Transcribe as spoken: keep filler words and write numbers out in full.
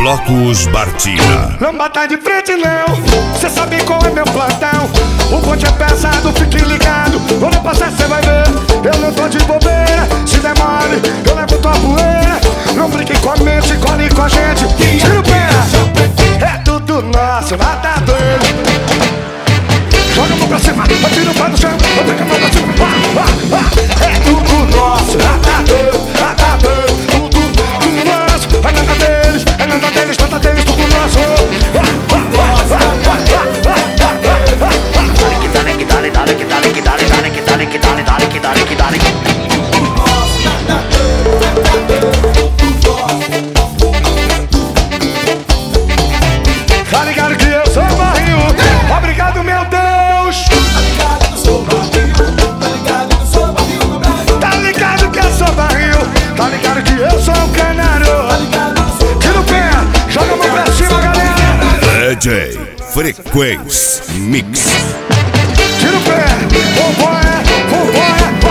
Blocos Bartira. Não bata de frente não, cê sabe qual é meu plantão. O bonde é pesado, fique ligado. Quando passar cê vai ver, eu não tô de bobeira. Se der mole, eu levo tua poeira. Não brinque com a mente, colhe com a gente. Tira o pé, é tudo nosso, nada dele. Joga a mão pra cima, atira o pé no chão, bota a mão pra cima. Ah, ah, ah. É tudo nosso, nada dele, nada dele. Tudo, tudo nosso, é nada deles, é nada deles, nada deles, tudo nosso. Ah, ah, ah, ah, ah, ah, ah. Dale que dale, dale que dale, que dale, dale que dale, que dale, dale que dale, que dale. Tá ligado que eu sou barril? Obrigado, meu Deus. Tá ligado que eu sou barril? Tá ligado que eu sou um canário? Tira o pé, joga a mão pra cima, galera. D J Frequência Mix. Tira o pé, vambora, vambora.